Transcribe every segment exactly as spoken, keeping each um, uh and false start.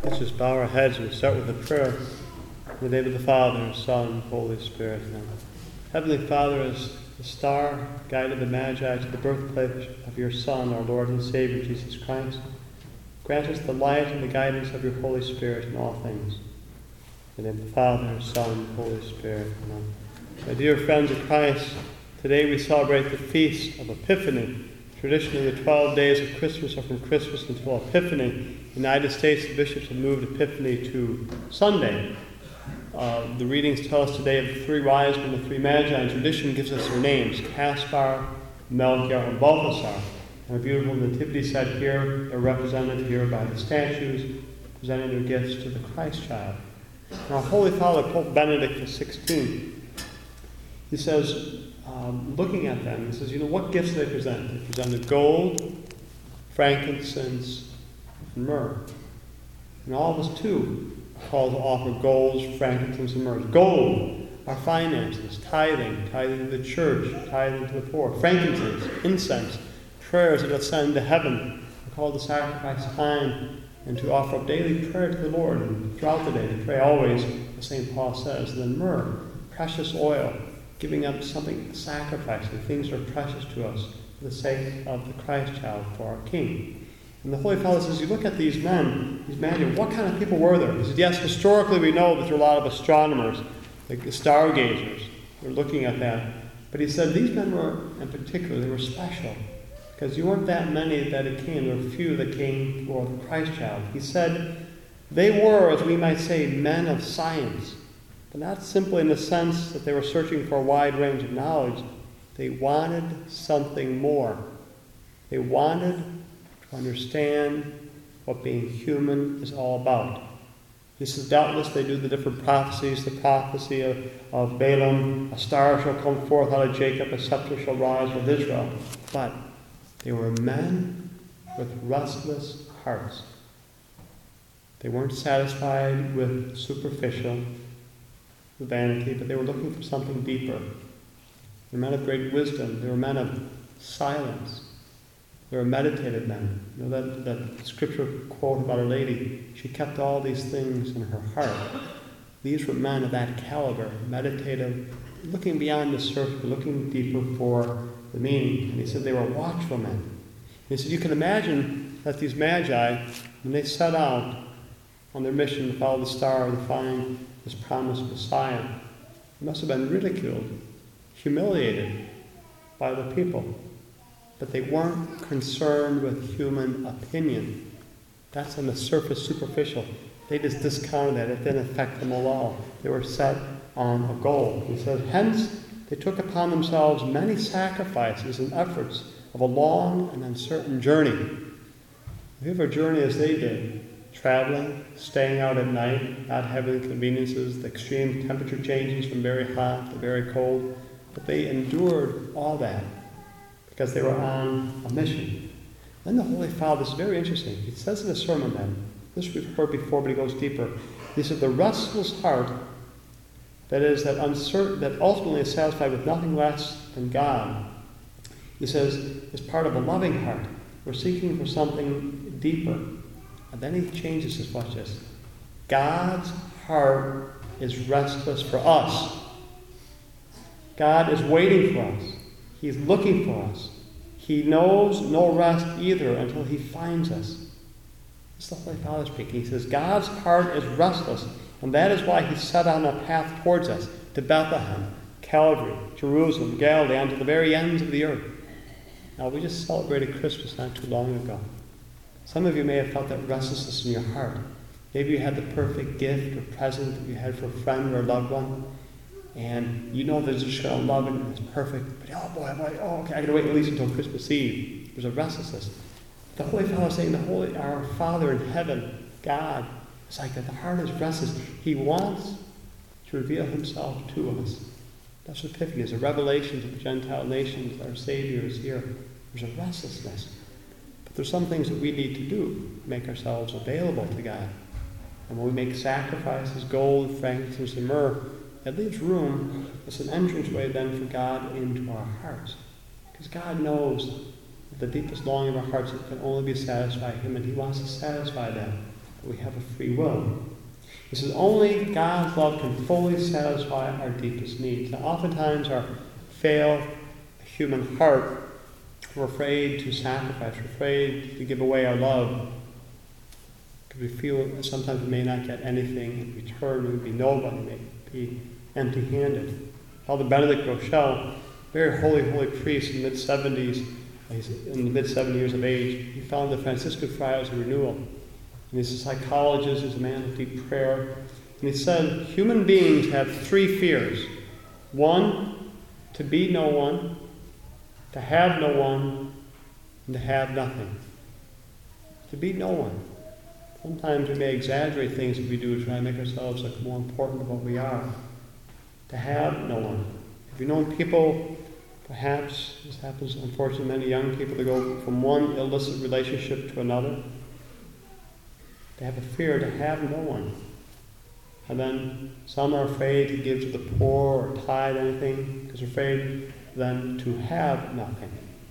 Let's just bow our heads and start with a prayer. In the name of the Father, Son, Holy Spirit. Amen. Heavenly Father, as the star guided the Magi to the birthplace of your Son, our Lord and Savior, Jesus Christ, grant us the light and the guidance of your Holy Spirit in all things. In the name of the Father, Son, Holy Spirit. Amen. My dear friends of Christ, today we celebrate the feast of Epiphany. Traditionally, the twelve days of Christmas are from Christmas until Epiphany. In the United States, the bishops have moved Epiphany to Sunday. Uh, the readings tell us today of the three wise men, the three magi, and tradition gives us their names, Caspar, Melchior, and Balthasar. And a beautiful nativity set here, are represented here by the statues, presenting their gifts to the Christ child. Now, Holy Father, Pope Benedict the sixteenth, he says, um, looking at them, he says, you know, what gifts do they present? They presented gold, frankincense, and myrrh. And all of us, too, are called to offer gold, frankincense, and myrrh. Gold, our finances, tithing, tithing to the church, tithing to the poor. Frankincense, incense, prayers that ascend to heaven. We're called to sacrifice time and to offer up daily prayer to the Lord. And throughout the day, to pray always, as Saint Paul says. And then myrrh, precious oil, giving up something, sacrificing things that are precious to us for the sake of the Christ child, for our King. And the Holy Father says, you look at these men, these men, what kind of people were there? He said, yes, historically we know that there are a lot of astronomers, like the stargazers. We're looking at that. But he said these men were, in particular, they were special. Because you weren't that many that it came. There were few that came for the Christ child. He said they were, as we might say, men of science. But not simply in the sense that they were searching for a wide range of knowledge. They wanted something more. They wanted to understand what being human is all about. This is doubtless, they do the different prophecies, the prophecy of, of Balaam, a star shall come forth out of Jacob, a scepter shall rise with Israel. But they were men with restless hearts. They weren't satisfied with superficial vanity, but they were looking for something deeper. They were men of great wisdom. They were men of silence. They were meditative men. You know that, that scripture quote about a lady, she kept all these things in her heart. These were men of that caliber, meditative, looking beyond the surface, looking deeper for the meaning. And he said they were watchful men. And he said you can imagine that these magi, when they set out on their mission to follow the star to find this promised Messiah, they must have been ridiculed, humiliated by the people. But they weren't concerned with human opinion. That's on the surface, superficial. They just discounted that. It didn't affect them at all. They were set on a goal. He said, hence, they took upon themselves many sacrifices and efforts of a long and uncertain journey. If you have a journey as they did, traveling, staying out at night, not having inconveniences, the extreme temperature changes from very hot to very cold, but they endured all that because they were on a mission. Then the Holy Father, this is very interesting. He says in the sermon then, this we've heard before, but he goes deeper. He said, the restless heart, that is, that uncertain, that ultimately is satisfied with nothing less than God, he says, is part of a loving heart. We're seeking for something deeper. And then he changes this, watch this. God's heart is restless for us. God is waiting for us. He's looking for us. He knows no rest either until he finds us. This is the Holy Father speaking. He says, God's heart is restless, and that is why he set on a path towards us, to Bethlehem, Calvary, Jerusalem, Galilee, and to the very ends of the earth. Now, we just celebrated Christmas not too long ago. Some of you may have felt that restlessness in your heart. Maybe you had the perfect gift or present that you had for a friend or a loved one, and you know they're just going to love it and it's perfect, but oh boy, boy oh okay, I got to wait at least until Christmas Eve. There's a restlessness. The Holy Father is saying, the Holy, our Father in heaven, God, it's like that. The heart is restless. He wants to reveal himself to us. That's what Epiphany is, a revelation to the Gentile nations. Our Savior is here. There's a restlessness. But there's some things that we need to do to make ourselves available to God. And when we make sacrifices, gold, frankincense, and myrrh, it leaves room, it's an entranceway then for God into our hearts. Because God knows that the deepest longing of our hearts can only be satisfied by him, and he wants to satisfy that. We have a free will. He says only God's love can fully satisfy our deepest needs. Now, oftentimes our failed human heart, we're afraid to sacrifice, we're afraid to give away our love, because we feel that sometimes we may not get anything in return. We would be nobody, may be empty-handed. Father Benedict Rochelle, very holy, holy priest in the mid-seventies, he's in the mid-seventy years of age, he founded the Franciscan Friars of Renewal. And he's a psychologist, he's a man of deep prayer. And he said, human beings have three fears. One, to be no one, to have no one, and to have nothing. To be no one. Sometimes we may exaggerate things that we do to try to make ourselves look more important than what we are. To have no one. Have you known people, perhaps, this happens unfortunately many young people, to go from one illicit relationship to another? They have a fear to have no one. And then some are afraid to give to the poor or tithe anything because they're afraid then to have nothing.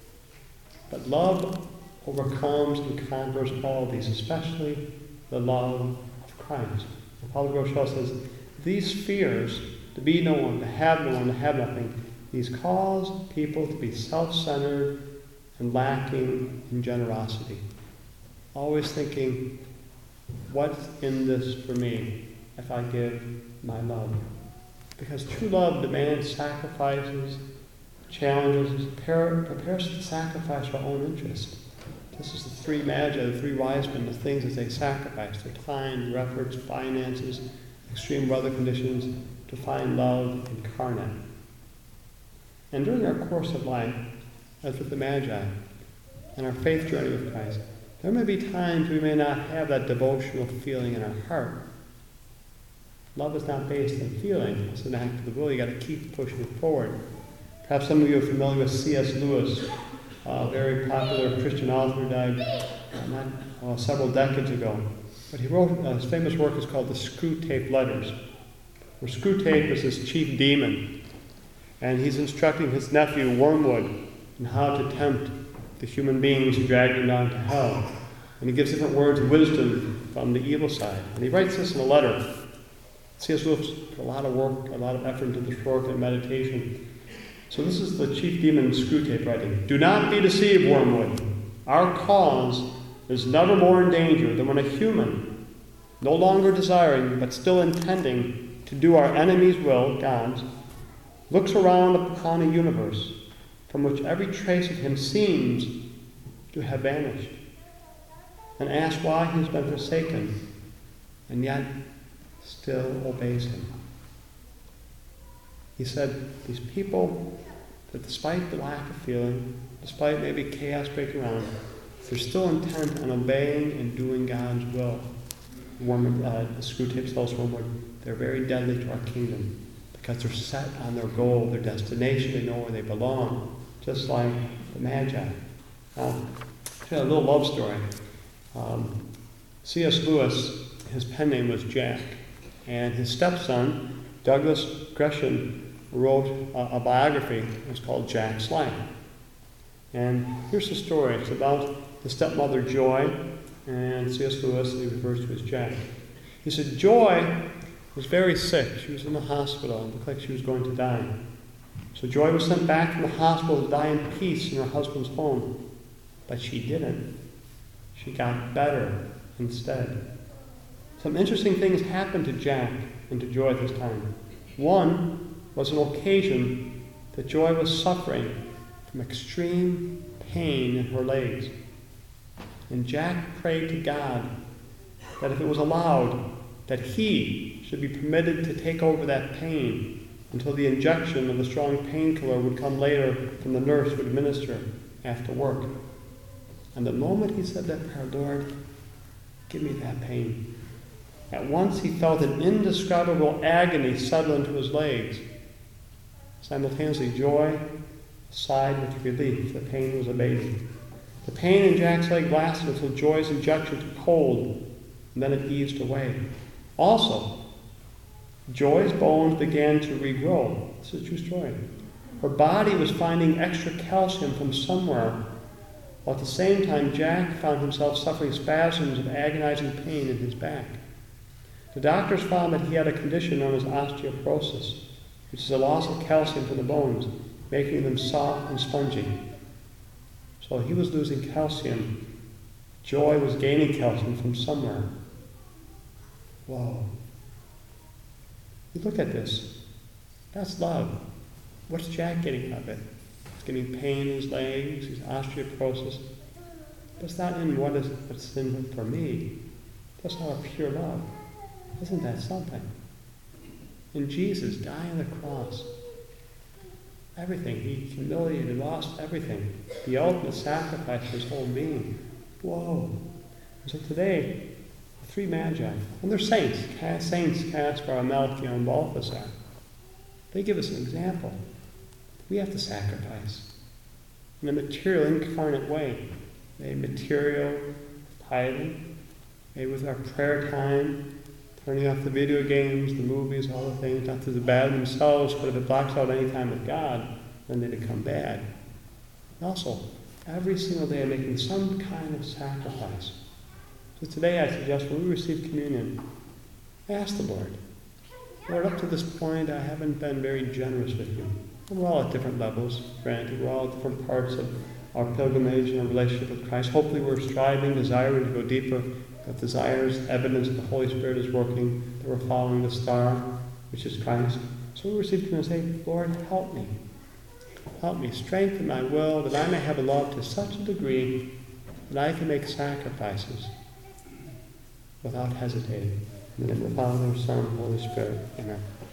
But love overcomes and conquers all of these, especially the love of Christ. And Father Rochelle says, these fears, to be no one, to have no one, to have nothing, these cause people to be self-centered and lacking in generosity. Always thinking, what's in this for me if I give my love? Because true love demands sacrifices, challenges, prepare, prepares to sacrifice our own interest. This is the three magi, the three wise men, the things that they sacrifice, their time, their efforts, finances, extreme weather conditions, to find love incarnate. And during our course of life, as with the Magi, and our faith journey with Christ, there may be times we may not have that devotional feeling in our heart. Love is not based on feeling. It's an act of the will. You've got to keep pushing it forward. Perhaps some of you are familiar with C S Lewis, a very popular Christian author who died uh, not, uh, several decades ago. But he wrote, uh, his famous work is called The Screwtape Letters, where Screwtape is his chief demon, and he's instructing his nephew Wormwood in how to tempt the human beings who drag him down to hell. And he gives different words of wisdom from the evil side. And he writes this in a letter. C S Lewis put a lot of work, a lot of effort into this work and meditation. So this is the chief demon Screwtape writing. Do not be deceived, Wormwood. Our cause is never more in danger than when a human, no longer desiring but still intending to do our enemy's will, God's, looks around upon a universe from which every trace of him seems to have vanished, and asks why he has been forsaken, and yet still obeys him. He said, these people, that despite the lack of feeling, despite maybe chaos breaking around, they're still intent on obeying and doing God's will. Wormwood, uh, Screwtape tells Wormwood, they're very deadly to our kingdom because they're set on their goal, their destination, they know where they belong, just like the Magi. Now, I'll tell you a little love story. Um, C S Lewis, his pen name was Jack, and his stepson, Douglas Gresham, wrote a, a biography. It was called Jack's Life. And here's the story. It's about his stepmother, Joy, and C S Lewis, he refers to as Jack. He said, Joy was very sick. She was in the hospital. It looked like she was going to die. So Joy was sent back from the hospital to die in peace in her husband's home. But she didn't. She got better instead. Some interesting things happened to Jack and to Joy at this time. One was an occasion that Joy was suffering from extreme pain in her legs. And Jack prayed to God that if it was allowed, that he should be permitted to take over that pain until the injection of the strong painkiller would come later from the nurse would administer after work. And the moment he said that prayer, Lord, give me that pain, at once he felt an indescribable agony settle into his legs. Simultaneously, Joy sighed with relief. The pain was abating. The pain in Jack's leg lasted until Joy's injection took hold, and then it eased away. Also, Joy's bones began to regrow. This is a true story. Her body was finding extra calcium from somewhere while at the same time Jack found himself suffering spasms of agonizing pain in his back. The doctors found that he had a condition known as osteoporosis, which is a loss of calcium from the bones, making them soft and spongy. So he was losing calcium. Joy was gaining calcium from somewhere. Whoa. You look at this. That's love. What's Jack getting out of it? He's getting pain in his legs, he's osteoporosis. But it's not in what is what's in it for me. That's not a pure love. Isn't that something? And Jesus dying on the cross. Everything. He humiliated, lost everything. The ultimate sacrifice for his whole being. Whoa. So today, three magi, and they're saints, saints Caspar, Melchior, and Balthasar. They give us an example. We have to sacrifice in a material, incarnate way. Maybe material, tithing, maybe with our prayer time, turning off the video games, the movies, all the things, not to the bad themselves, but if it blocks out any time with God, then they become bad. And also, every single day I'm making some kind of sacrifice. So today I suggest when we receive communion, ask the Lord, Lord, up to this point I haven't been very generous with you. And we're all at different levels, granted. We're all at different parts of our pilgrimage and our relationship with Christ. Hopefully we're striving, desiring to go deeper. That desires, evidence that the Holy Spirit is working, that we're following the star, which is Christ. So we receive communion and say, Lord, help me. Help me, strengthen my will, that I may have a love to such a degree that I can make sacrifices without hesitating. In the name of the Father, Son, and Holy Spirit. Amen.